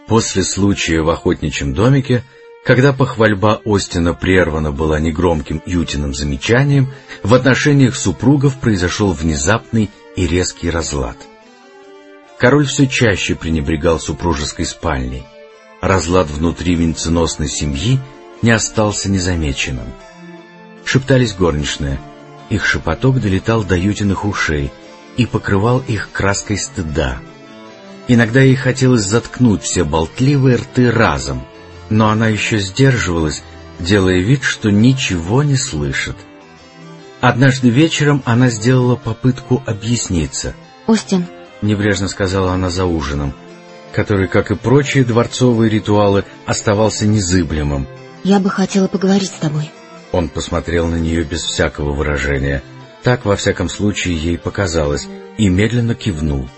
После случая в охотничьем домике, когда похвальба Остина прервана была негромким Ютиным замечанием, в отношениях супругов произошел внезапный и резкий разлад. Король все чаще пренебрегал супружеской спальней. Разлад внутри венценосной семьи не остался незамеченным. Шептались горничные. Их шепоток долетал до Ютиных ушей и покрывал их краской стыда. Иногда ей хотелось заткнуть все болтливые рты разом, но она еще сдерживалась, делая вид, что ничего не слышит. Однажды вечером она сделала попытку объясниться. «Остин», — небрежно сказала она за ужином, который, как и прочие дворцовые ритуалы, оставался незыблемым. «Я бы хотела поговорить с тобой». Он посмотрел на нее без всякого выражения, так, во всяком случае, ей показалось, и медленно кивнул.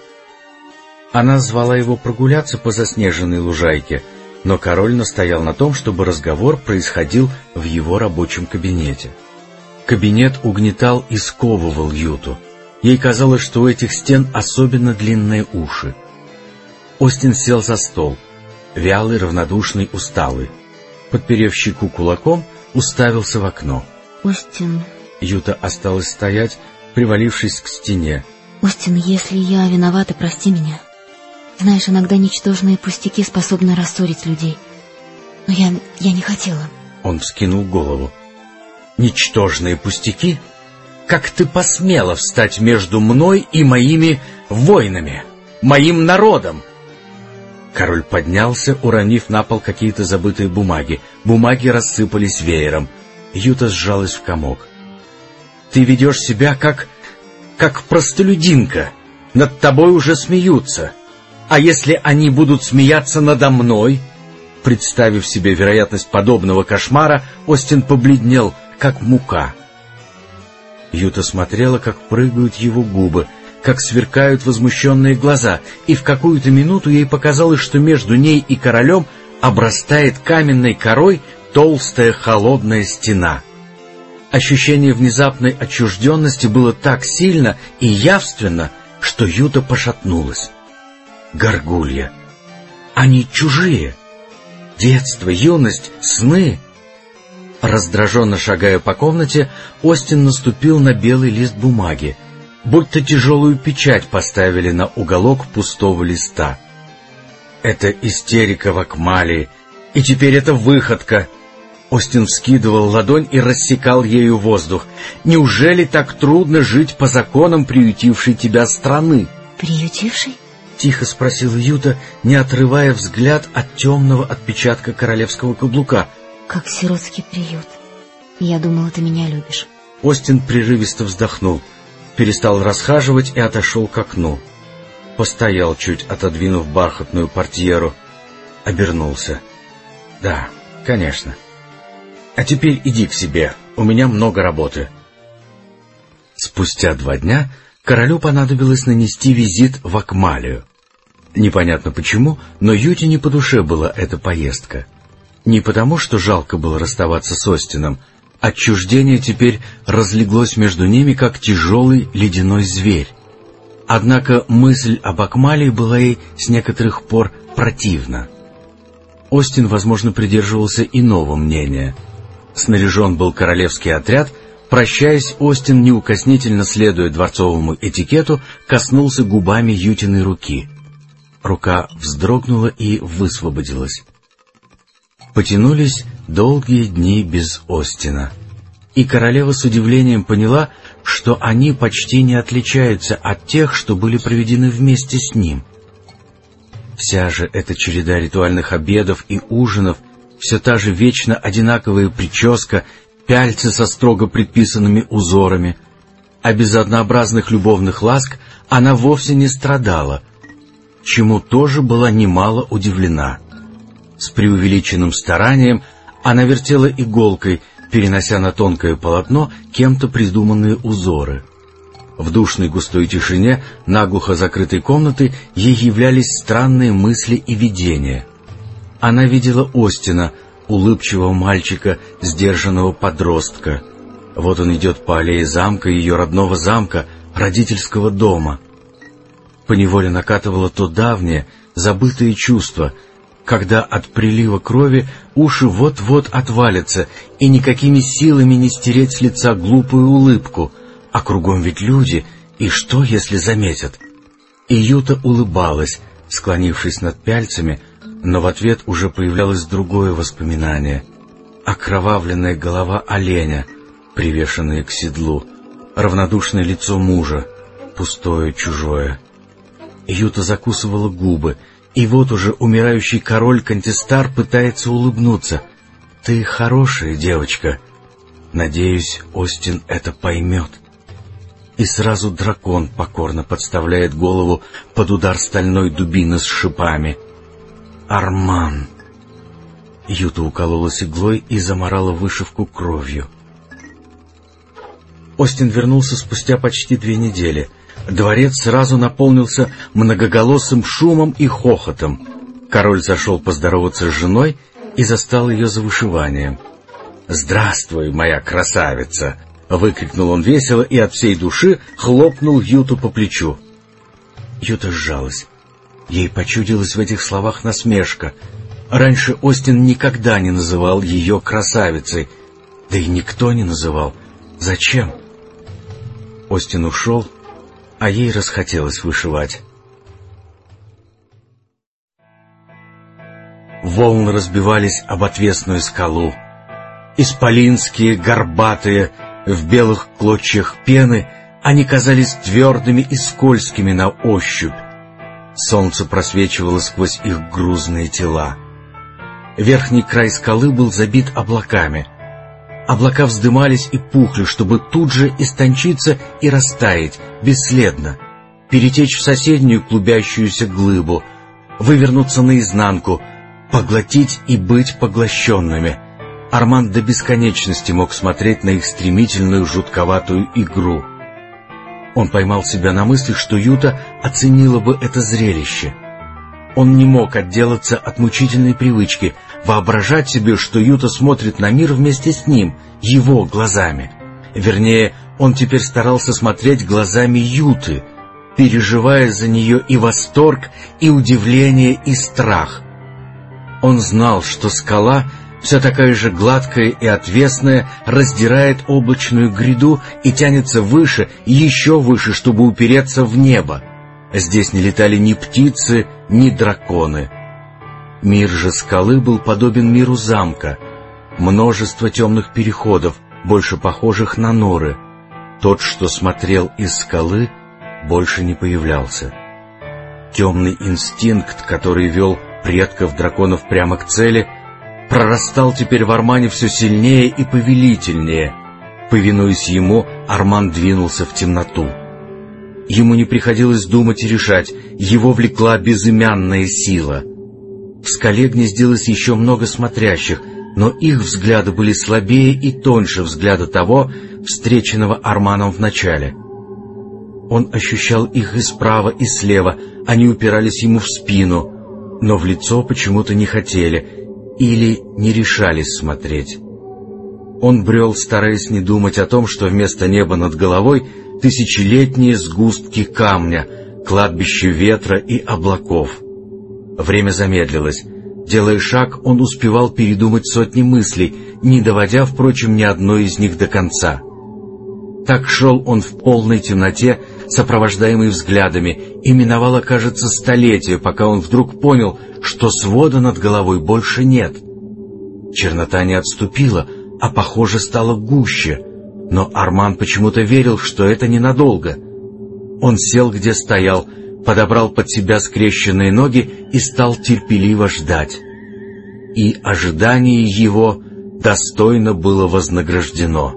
Она звала его прогуляться по заснеженной лужайке, но король настоял на том, чтобы разговор происходил в его рабочем кабинете. Кабинет угнетал и сковывал Юту. Ей казалось, что у этих стен особенно длинные уши. Остин сел за стол, вялый, равнодушный, усталый. Подперев щеку кулаком, уставился в окно. «Остин...» Юта осталась стоять, привалившись к стене. «Остин, если я виновата, прости меня. Знаешь, иногда ничтожные пустяки способны рассорить людей. Но я не хотела». Он вскинул голову. «Ничтожные пустяки? Как ты посмела встать между мной и моими воинами, моим народом?» Король поднялся, уронив на пол какие-то забытые бумаги. Бумаги рассыпались веером. Юта сжалась в комок. «Ты ведешь себя как простолюдинка. Над тобой уже смеются. А если они будут смеяться надо мной?» Представив себе вероятность подобного кошмара, Остин побледнел, как мука. Юта смотрела, как прыгают его губы, как сверкают возмущенные глаза, и в какую-то минуту ей показалось, что между ней и королем обрастает каменной корой толстая холодная стена. Ощущение внезапной отчужденности было так сильно и явственно, что Юта пошатнулась. Горгулья. Они чужие. Детство, юность, сны. Раздраженно шагая по комнате, Остин наступил на белый лист бумаги, будто тяжелую печать поставили на уголок пустого листа. Это истерика в Акмалии, и теперь это выходка. Остин вскидывал ладонь и рассекал ею воздух. «Неужели так трудно жить по законам приютившей тебя страны?» «Приютившей?» — тихо спросила Юта, не отрывая взгляд от темного отпечатка королевского каблука. «Как сиротский приют. Я думала, ты меня любишь». Остин прерывисто вздохнул, перестал расхаживать и отошел к окну. Постоял, чуть отодвинув бархатную портьеру. Обернулся. «Да, конечно. А теперь иди к себе, у меня много работы». Спустя 2 дня королю понадобилось нанести визит в Акмалию. Непонятно почему, но Юте не по душе была эта поездка. Не потому, что жалко было расставаться с Остином. Отчуждение теперь разлеглось между ними, как тяжелый ледяной зверь. Однако мысль об Акмалии была ей с некоторых пор противна. Остин, возможно, придерживался иного мнения. Снаряжен был королевский отряд. Прощаясь, Остин, неукоснительно следуя дворцовому этикету, коснулся губами Ютиной руки. Рука вздрогнула и высвободилась. Потянулись долгие дни без Остина, и королева с удивлением поняла, что они почти не отличаются от тех, что были проведены вместе с ним. Вся же эта череда ритуальных обедов и ужинов, все та же вечно одинаковая прическа, пяльцы со строго предписанными узорами, а без однообразных любовных ласк она вовсе не страдала, чему тоже была немало удивлена. С преувеличенным старанием она вертела иголкой, перенося на тонкое полотно кем-то придуманные узоры. В душной густой тишине наглухо закрытой комнаты ей являлись странные мысли и видения. Она видела Остина, улыбчивого мальчика, сдержанного подростка. Вот он идет по аллее замка, ее родного замка, родительского дома. Поневоле накатывало то давнее, забытое чувство, когда от прилива крови уши вот-вот отвалятся, и никакими силами не стереть с лица глупую улыбку, а кругом ведь люди, и что, если заметят? И Юта улыбалась, склонившись над пяльцами, но в ответ уже появлялось другое воспоминание. Окровавленная голова оленя, привешенная к седлу, равнодушное лицо мужа, пустое, чужое. Юта закусывала губы, и вот уже умирающий король Кантистар пытается улыбнуться. «Ты хорошая девочка. Надеюсь, Остин это поймет». И сразу дракон покорно подставляет голову под удар стальной дубины с шипами. «Арман!» Юта укололась иглой и замарала вышивку кровью. Остин вернулся спустя почти 2 недели. Дворец сразу наполнился многоголосым шумом и хохотом. Король зашел поздороваться с женой и застал ее за вышиванием. «Здравствуй, моя красавица!» — выкрикнул он весело и от всей души хлопнул Юту по плечу. Юта сжалась. Ей почудилась в этих словах насмешка. Раньше Остин никогда не называл ее красавицей, да и никто не называл. Зачем? Остин ушел, а ей расхотелось вышивать. Волны разбивались об отвесную скалу. Исполинские, горбатые, в белых клочьях пены, они казались твердыми и скользкими на ощупь. Солнце просвечивало сквозь их грузные тела. Верхний край скалы был забит облаками. Облака вздымались и пухли, чтобы тут же истончиться и растаять, бесследно, перетечь в соседнюю клубящуюся глыбу, вывернуться наизнанку, поглотить и быть поглощенными. Арман до бесконечности мог смотреть на их стремительную жутковатую игру. Он поймал себя на мысли, что Юта оценила бы это зрелище. Он не мог отделаться от мучительной привычки воображать себе, что Юта смотрит на мир вместе с ним, его глазами. Вернее, он теперь старался смотреть глазами Юты, переживая за нее и восторг, и удивление, и страх. Он знал, что скала, вся такая же гладкая и отвесная, раздирает облачную гряду и тянется выше и еще выше, чтобы упереться в небо. Здесь не летали ни птицы, ни драконы. Мир же скалы был подобен миру замка. Множество темных переходов, больше похожих на норы. Тот, что смотрел из скалы, больше не появлялся. Темный инстинкт, который вел предков драконов прямо к цели, прорастал теперь в Армане все сильнее и повелительнее. Повинуясь ему, Арман двинулся в темноту. Ему не приходилось думать и решать, его влекла безымянная сила. В скале гнездилось еще много смотрящих, но их взгляды были слабее и тоньше взгляда того, встреченного Арманом в начале. Он ощущал их и справа, и слева, они упирались ему в спину, но в лицо почему-то не хотели или не решались смотреть. Он брел, стараясь не думать о том, что вместо неба над головой тысячелетние сгустки камня, кладбище ветра и облаков. Время замедлилось. Делая шаг, он успевал передумать сотни мыслей, не доводя, впрочем, ни одной из них до конца. Так шел он в полной темноте, сопровождаемый взглядами, и миновало, кажется, столетие, пока он вдруг понял, что свода над головой больше нет. Чернота не отступила, а, похоже, стала гуще, но Арман почему-то верил, что это ненадолго. Он сел, где стоял, подобрал под себя скрещенные ноги и стал терпеливо ждать. И ожидание его достойно было вознаграждено.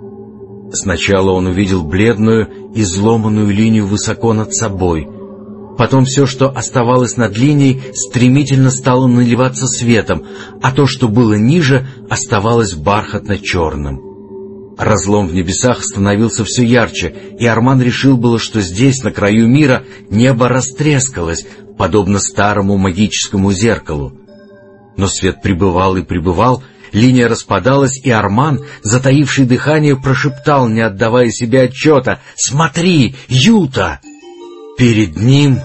Сначала он увидел бледную, изломанную линию высоко над собой. Потом все, что оставалось над линией, стремительно стало наливаться светом, а то, что было ниже, оставалось бархатно-черным. Разлом в небесах становился все ярче, и Арман решил было, что здесь, на краю мира, небо растрескалось, подобно старому магическому зеркалу. Но свет прибывал и прибывал, линия распадалась, и Арман, затаивший дыхание, прошептал, не отдавая себе отчета: «Смотри, Юта!» Перед ним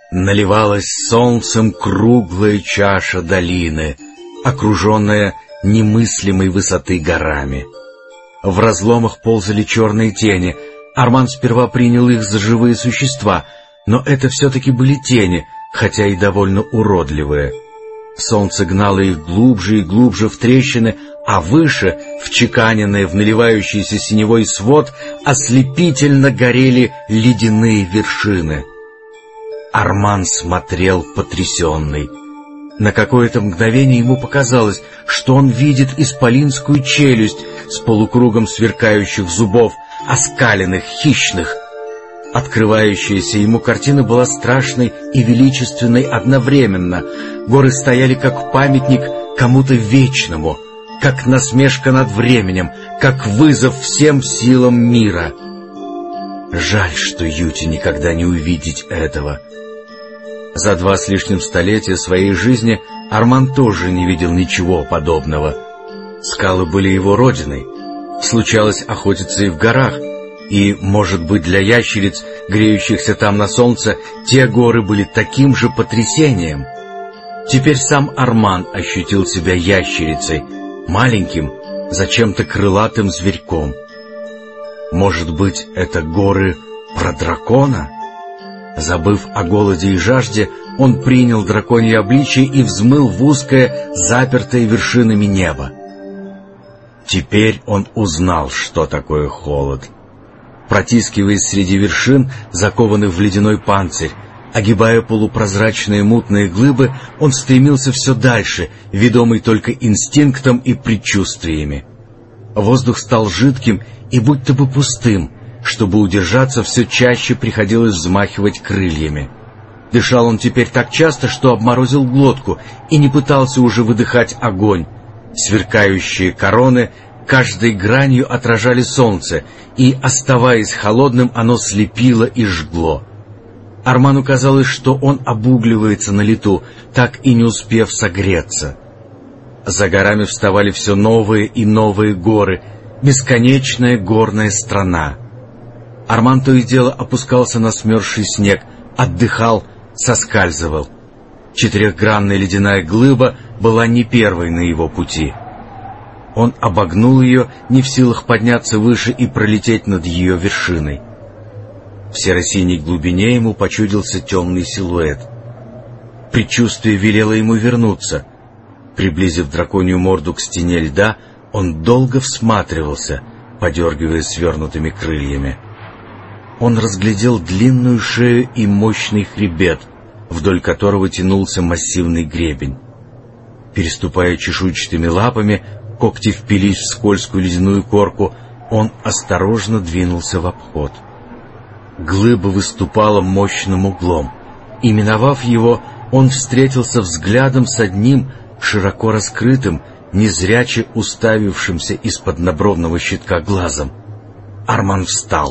Наливалась солнцем круглая чаша долины, окруженная немыслимой высоты горами. В разломах ползали черные тени. Арман сперва принял их за живые существа, но это все-таки были тени, хотя и довольно уродливые. Солнце гнало их глубже и глубже в трещины, а выше, вчеканенные в наливающийся синевой свод, ослепительно горели ледяные вершины. Арман смотрел потрясенный. На какое-то мгновение ему показалось, что он видит исполинскую челюсть с полукругом сверкающих зубов, оскаленных, хищных. Открывающаяся ему картина была страшной и величественной одновременно. Горы стояли как памятник кому-то вечному, как насмешка над временем, как вызов всем силам мира. Жаль, что Юте никогда не увидеть этого. За 2 с лишним столетия своей жизни Арман тоже не видел ничего подобного. Скалы были его родиной. Случалось охотиться и в горах, и, может быть, для ящериц, греющихся там на солнце, те горы были таким же потрясением. Теперь сам Арман ощутил себя ящерицей, маленьким, зачем-то крылатым зверьком. Может быть, это горы про дракона? Забыв о голоде и жажде, он принял драконье обличие и взмыл в узкое, запертое вершинами небо. Теперь он узнал, что такое холод. Протискиваясь среди вершин, закованных в ледяной панцирь, огибая полупрозрачные мутные глыбы, он стремился все дальше, ведомый только инстинктом и предчувствиями. Воздух стал жидким и будто бы пустым. Чтобы удержаться, все чаще приходилось взмахивать крыльями. Дышал он теперь так часто, что обморозил глотку, и не пытался уже выдыхать огонь. Сверкающие короны каждой гранью отражали солнце, и, оставаясь холодным, оно слепило и жгло. Арману казалось, что он обугливается на лету, так и не успев согреться. За горами вставали все новые и новые горы, бесконечная горная страна. Арман то и дело опускался на смерзший снег, отдыхал, соскальзывал. 4-гранная ледяная глыба была не первой на его пути. Он обогнул ее, не в силах подняться выше и пролететь над ее вершиной. В серо-синей глубине ему почудился темный силуэт. Предчувствие велело ему вернуться. Приблизив драконью морду к стене льда, он долго всматривался, подергивая свернутыми крыльями. Он разглядел длинную шею и мощный хребет, вдоль которого тянулся массивный гребень. Переступая чешуйчатыми лапами, когти впились в скользкую ледяную корку, он осторожно двинулся в обход. Глыба выступала мощным углом, и, миновав его, он встретился взглядом с одним, широко раскрытым, незряче уставившимся из-под набровного щитка глазом. Арман встал.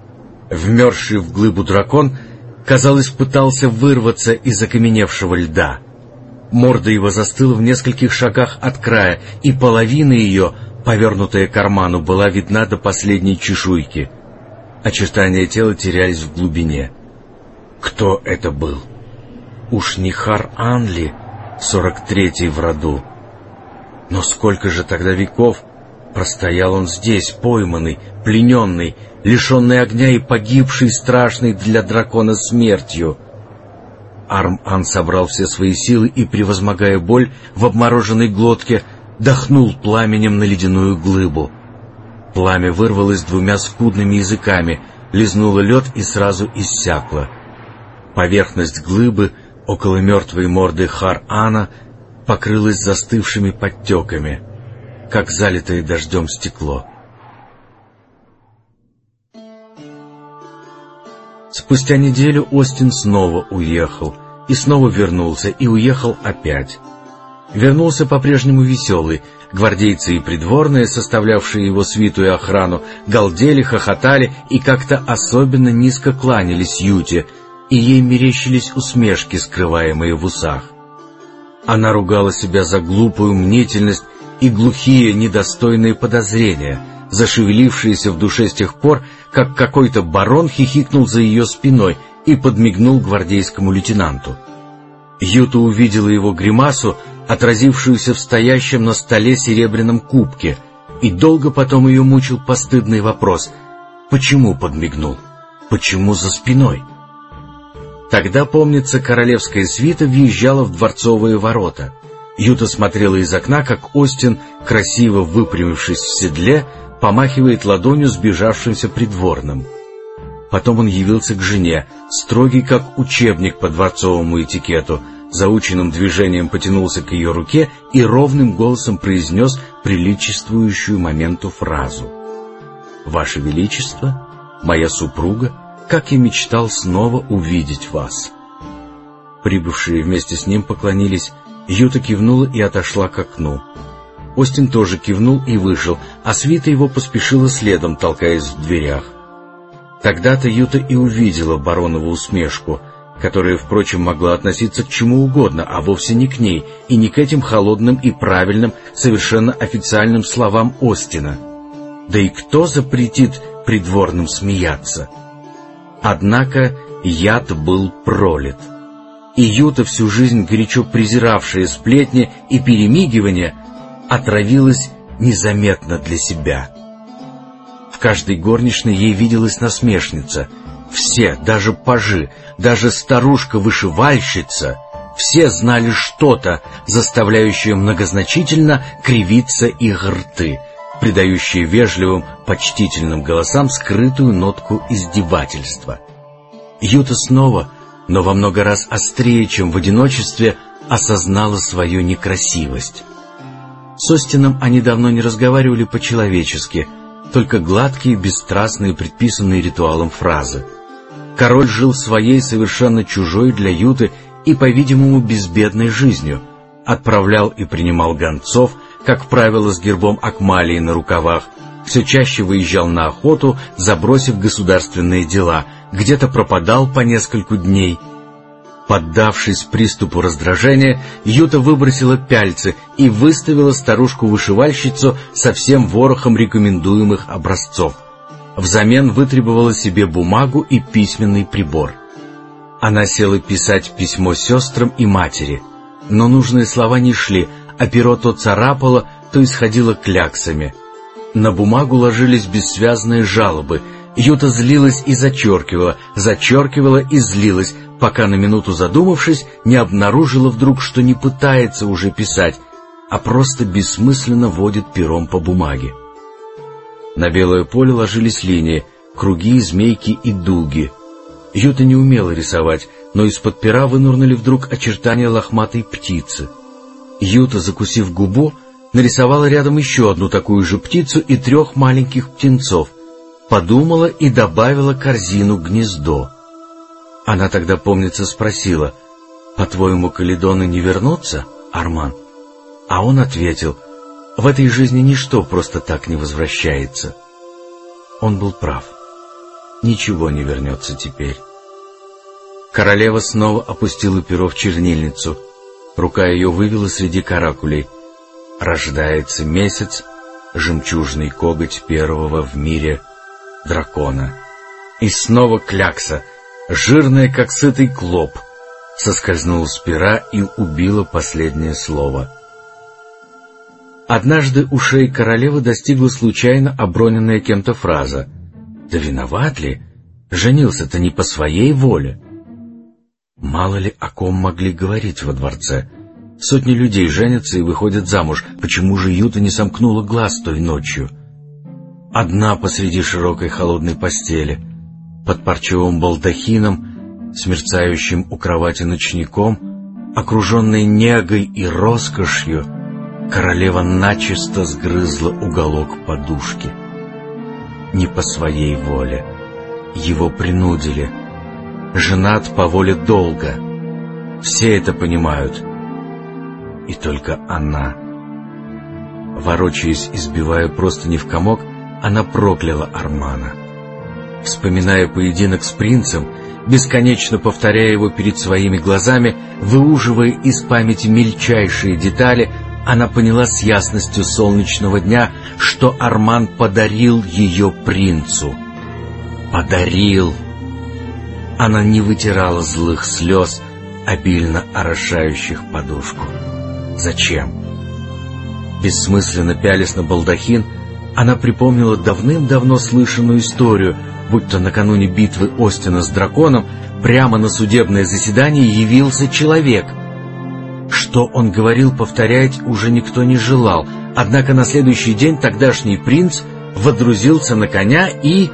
Вмерзший в глыбу дракон, казалось, пытался вырваться из окаменевшего льда. Морда его застыла в нескольких шагах от края, и половина ее, повернутая к Арману, была видна до последней чешуйки. Очертания тела терялись в глубине. Кто это был? Уж не Хар-Ан ли, 43-й в роду? Но сколько же тогда веков простоял он здесь, пойманный, плененный, лишенный огня и погибший страшной для дракона смертью? Арм-Ан собрал все свои силы и, превозмогая боль в обмороженной глотке, дохнул пламенем на ледяную глыбу. Пламя вырвалось 2 скудными языками, лизнуло лед и сразу иссякло. Поверхность глыбы около мертвой морды Хар-Ана покрылась застывшими подтеками, как залитое дождем стекло. Спустя неделю Остин снова уехал, и снова вернулся, и уехал опять. Вернулся по-прежнему веселый. Гвардейцы и придворные, составлявшие его свиту и охрану, галдели, хохотали и как-то особенно низко кланялись Юте, и ей мерещились усмешки, скрываемые в усах. Она ругала себя за глупую мнительность и глухие, недостойные подозрения, зашевелившиеся в душе с тех пор, как какой-то барон хихикнул за ее спиной и подмигнул гвардейскому лейтенанту. Юта увидела его гримасу, отразившуюся в стоящем на столе серебряном кубке, и долго потом ее мучил постыдный вопрос: почему подмигнул? Почему за спиной? Тогда, помнится, королевская свита въезжала в дворцовые ворота. Юта смотрела из окна, как Остин, красиво выпрямившись в седле, помахивает ладонью сбежавшимся придворным. Потом он явился к жене, строгий как учебник по дворцовому этикету, заученным движением потянулся к ее руке и ровным голосом произнес приличествующую моменту фразу: «Ваше Величество, моя супруга, как я мечтал снова увидеть вас». Прибывшие вместе с ним поклонились, Юта кивнула и отошла к окну. Остин тоже кивнул и вышел, а свита его поспешила следом, толкаясь в дверях. Тогда-то Юта и увидела баронову усмешку, которая, впрочем, могла относиться к чему угодно, а вовсе не к ней, и не к этим холодным и правильным, совершенно официальным словам Остина. Да и кто запретит придворным смеяться? Однако яд был пролит, и Юта, всю жизнь горячо презиравшая сплетни и перемигивания, отравилась незаметно для себя. В каждой горничной ей виделась насмешница. Все, даже пажи, даже старушка-вышивальщица, все знали что-то, заставляющее многозначительно кривиться их рты, придающее вежливым, почтительным голосам скрытую нотку издевательства. Юта снова, но во много раз острее, чем в одиночестве, осознала свою некрасивость. С Остином они давно не разговаривали по-человечески, только гладкие, бесстрастные, предписанные ритуалом фразы. Король жил своей, совершенно чужой для Юты и, по-видимому, безбедной жизнью, отправлял и принимал гонцов, как правило, с гербом Акмалии на рукавах, все чаще выезжал на охоту, забросив государственные дела, где-то пропадал по нескольку дней. Поддавшись приступу раздражения, Юта выбросила пяльцы и выставила старушку-вышивальщицу со всем ворохом рекомендуемых образцов. Взамен вытребовала себе бумагу и письменный прибор. Она села писать письмо сестрам и матери, но нужные слова не шли, а перо то царапало, то исходило кляксами. На бумагу ложились бессвязные жалобы. Юта злилась и зачеркивала и злилась, пока, на минуту задумавшись, не обнаружила вдруг, что не пытается уже писать, а просто бессмысленно водит пером по бумаге. На белое поле ложились линии, круги, змейки и дуги. Юта не умела рисовать, но из-под пера вынурнули вдруг очертания лохматой птицы. Юта, закусив губу, нарисовала рядом еще одну такую же птицу и 3 маленьких птенцов, подумала и добавила корзину гнездо. Она тогда, помнится, спросила: «По-твоему, Каледоны не вернутся, Арман?» А он ответил: «В этой жизни ничто просто так не возвращается». Он был прав. Ничего не вернется теперь. Королева снова опустила перо в чернильницу. Рука ее вывела среди каракулей: «Рождается месяц, жемчужный коготь первого в мире дракона». И снова клякса, жирная, как сытый клоп, соскользнула с пера и убила последнее слово. Однажды ушей королевы достигла случайно оброненная кем-то фраза: «Да виноват ли? Женился-то не по своей воле». Мало ли о ком могли говорить во дворце. Сотни людей женятся и выходят замуж. Почему же Юта не сомкнула глаз той ночью? Одна посреди широкой холодной постели, под парчевым балдахином, с мерцающим у кровати ночником, окруженной негой и роскошью, королева начисто сгрызла уголок подушки. Не по своей воле. Его принудили. Женат по воле долга. Все это понимают. И только она. Ворочаясь и сбивая простыни в комок, она прокляла Армана. Вспоминая поединок с принцем, бесконечно повторяя его перед своими глазами, выуживая из памяти мельчайшие детали, она поняла с ясностью солнечного дня, что Арман подарил ее принцу. Подарил. Она не вытирала злых слез, обильно орошающих подушку. Зачем? Бессмысленно пялясь на балдахин, она припомнила давным-давно слышанную историю, будто накануне битвы Остина с драконом прямо на судебное заседание явился человек. Что он говорил, повторять уже никто не желал, однако на следующий день тогдашний принц водрузился на коня и...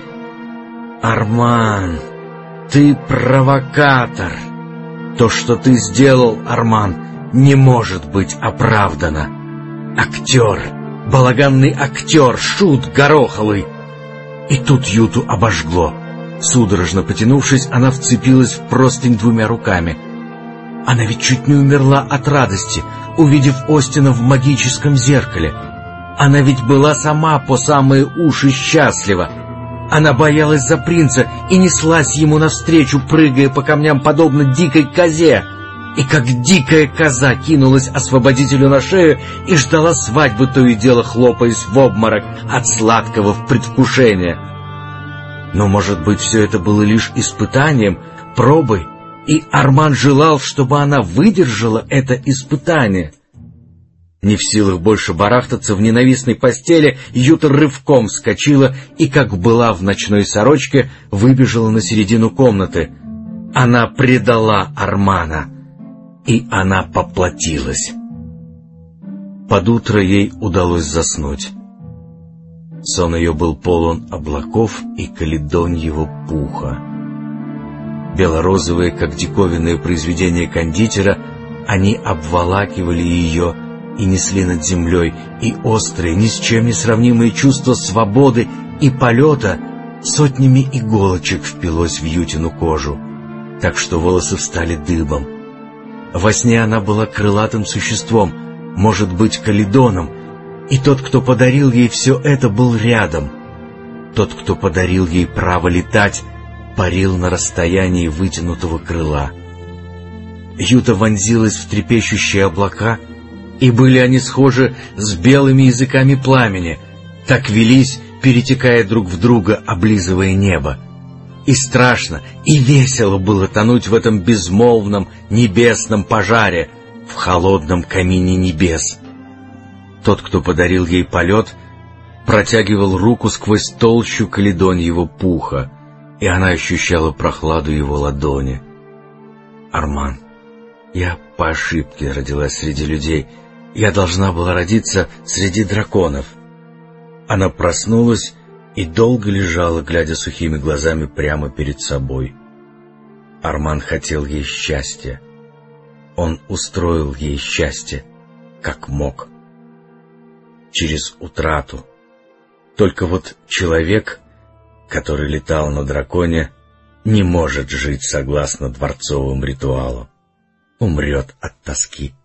«Арман, ты провокатор! То, что ты сделал, Арман, не может быть оправдано! Актер, балаганный актер, шут гороховый!» И тут Юту обожгло. Судорожно потянувшись, она вцепилась в простынь двумя руками. Она ведь чуть не умерла от радости, увидев Остина в магическом зеркале. Она ведь была сама по самые уши счастлива. Она боялась за принца и неслась ему навстречу, прыгая по камням, подобно дикой козе. И как дикая коза кинулась освободителю на шею и ждала свадьбы, то и дело хлопаясь в обморок от сладкого предвкушения. Но, может быть, все это было лишь испытанием, пробой, и Арман желал, чтобы она выдержала это испытание. Не в силах больше барахтаться в ненавистной постели, Юта рывком вскочила и, как была в ночной сорочке, выбежала на середину комнаты. Она предала Армана, и она поплатилась. Под утро ей удалось заснуть. Сон ее был полон облаков и каледоньего пуха. Белорозовые, как диковинное произведение кондитера, они обволакивали ее и несли над землей, и острые, ни с чем не сравнимые чувства свободы и полета сотнями иголочек впилось в Ютину кожу, так что волосы встали дыбом. Во сне она была крылатым существом, может быть, каледоном, и тот, кто подарил ей все это, был рядом. Тот, кто подарил ей право летать, парил на расстоянии вытянутого крыла. Юта вонзилась в трепещущие облака, и были они схожи с белыми языками пламени, так велись, перетекая друг в друга, облизывая небо. И страшно, и весело было тонуть в этом безмолвном небесном пожаре, в холодном камине небес. Тот, кто подарил ей полет, протягивал руку сквозь толщу каледоньего пуха, и она ощущала прохладу его ладони. «Арман, я по ошибке родилась среди людей. Я должна была родиться среди драконов». Она проснулась и долго лежала, глядя сухими глазами прямо перед собой. Арман хотел ей счастья. Он устроил ей счастье, как мог. Через утрату. Только вот человек, который летал на драконе, не может жить согласно дворцовым ритуалам. Умрет от тоски.